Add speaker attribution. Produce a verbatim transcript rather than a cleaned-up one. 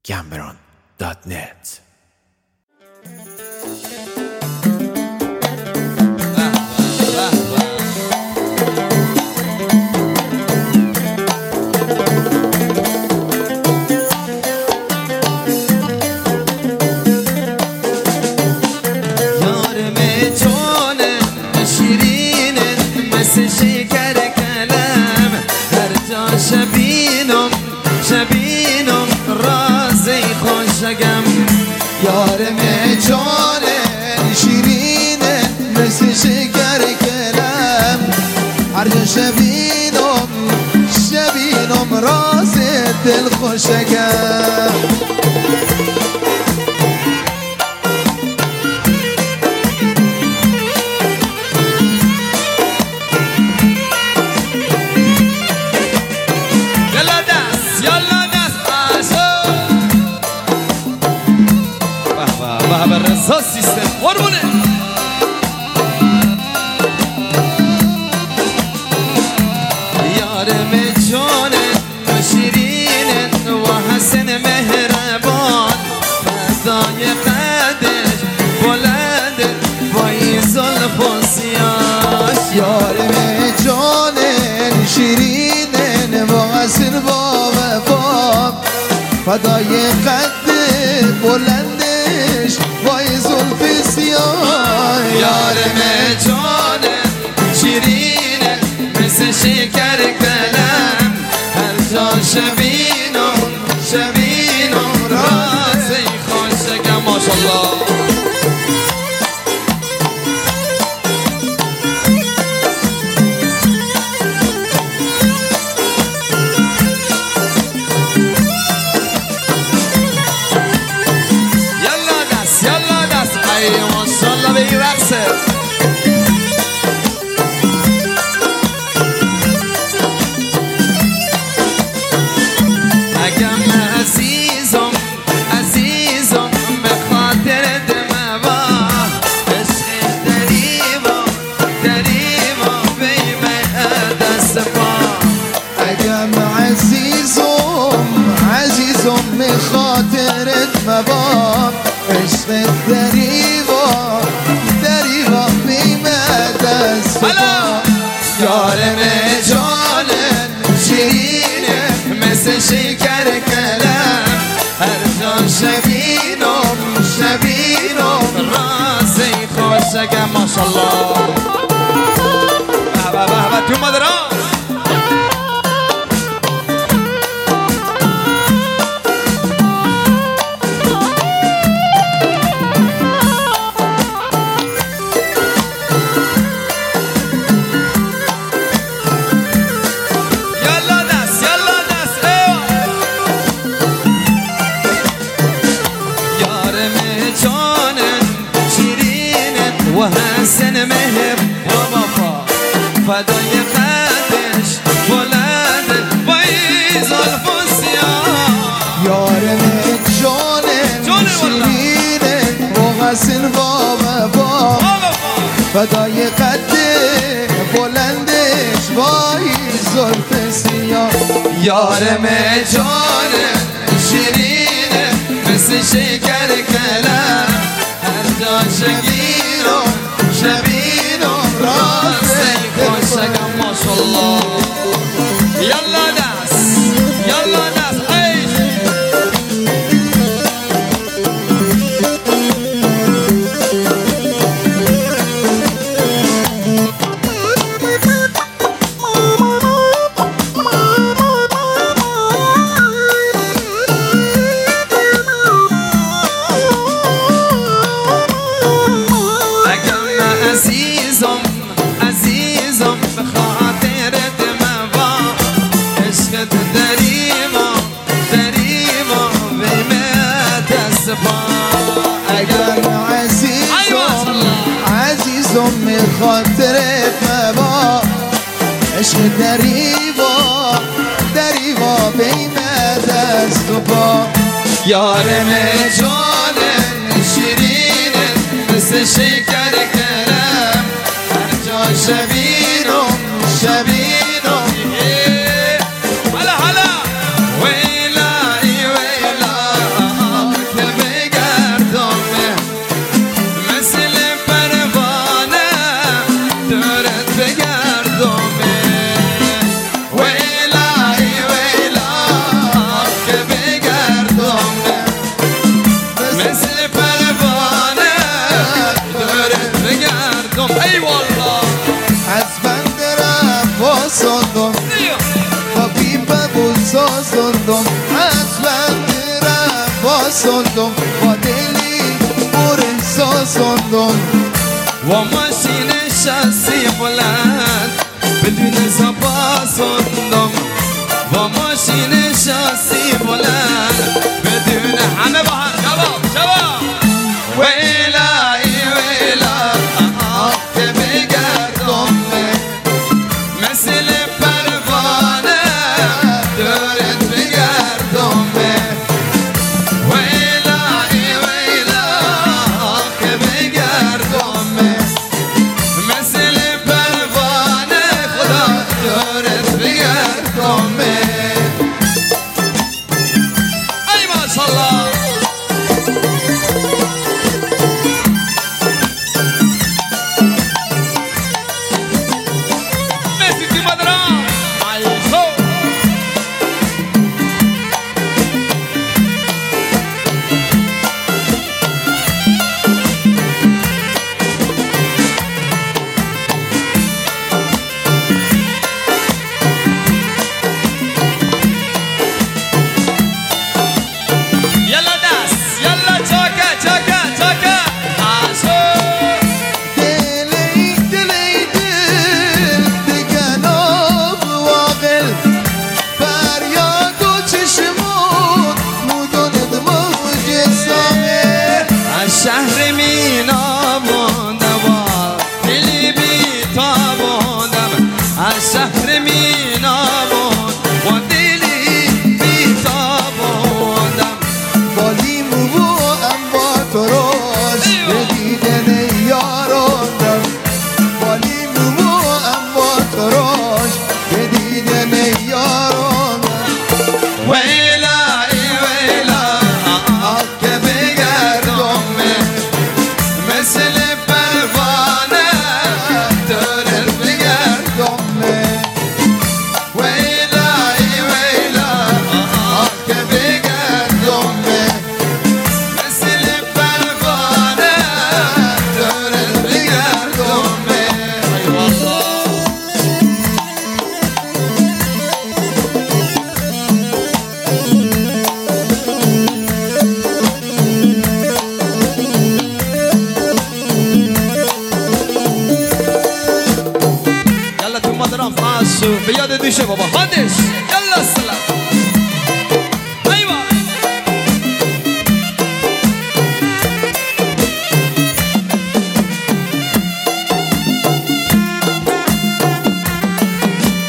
Speaker 1: گمبران دات نت.
Speaker 2: شبینم شبینم رازی خوشگم
Speaker 3: یارم جانه شیرینه مثل شکر کلم هر جا شبینم شبینم رازی دل خوشگم
Speaker 2: رضا سیستم قربونه یارم جانه و شیرینه و حسن مهربان فضای قدش بلنده وای زلف و سیاش
Speaker 3: یارم جانه شیرینه و حسن با وفا فضای قد بلندش وای زلف سیاه
Speaker 2: یارم جانه شیرینه مثل شکر کلم هر جا شبینم شبینم رازی خوشگم ماشالله اگم عزیزم عزیزم به خاطر دموا عشق دریوا دریوا بیمه دست پا
Speaker 3: اگم عزیزم عزیزم به خاطر دموا عشق دریوا دریوا بیمه دست پا
Speaker 2: یارم جانم شیرینه مثل شکر کلم هر جا شبینم شبینم رازی خوشگم ماشالله به به به به تو مادران و حسن مهر و وفا فدای قدش بلند وای زلف و سیاه
Speaker 3: یارم جانم شیرینه و حسن با وفا فدای قد بلندش وای زلف سیاه
Speaker 2: یارم جانم شیرینه مثل شکر کلم هر جا شبینم شبینم رازی خوشگم ماشالله یلا دست یلا دست ایش عزیزم عزیزم به خاطر دموا عشقت دریما دریما بیمه دست پا
Speaker 3: اگر عزیزم عزیزم به خاطر دموا عشق دریوا دریوا بیمه دست و پا
Speaker 2: یارم جانم شیرینه مثل شکر کلم هر جا شبینم شبینم هلا هلا ویلا ای ویلا ای والله
Speaker 3: از بند رفا سندم با پیپ بوسا سندم از بند رفا سندم با دلی برسا سندم
Speaker 2: و ماشین شاسی بلند بدون زبا سندم و ماشین شاسی بلند بدون همه با هم شباب شباب ویلای ویلا
Speaker 3: که بگردم
Speaker 2: مثل پروانه
Speaker 3: دورت بگردم
Speaker 2: ویلای ویلا
Speaker 3: که بگردم
Speaker 2: مثل پروانه خدا
Speaker 3: دورت بگردم
Speaker 2: ای ماشاءالله مهدی مدران عیشو يلا داس يلا تشاكا تشاكا تشاكا عاشو
Speaker 3: دلی دلی دل دگناب واقل فریاد و چشمون موداند موج ساقل
Speaker 2: الشهر مینا موندم دلی بی تابوندم الشهر مینا موند و دلی بی تابوندم
Speaker 3: با لیمو و انبار تراش به دیدن یاراندم با لیمو و انبار تراش به دیدن یاراندم
Speaker 2: ویلا ای ویلا
Speaker 3: که بگردم
Speaker 2: مثل پروانه
Speaker 3: دورت بگردم
Speaker 2: ویلا ای ویلا
Speaker 3: که بگردم
Speaker 2: مثل پروانه
Speaker 3: دورت بگردم
Speaker 2: ای والله يلا تو مدرم فاسو به یاد دوشه بابا حادث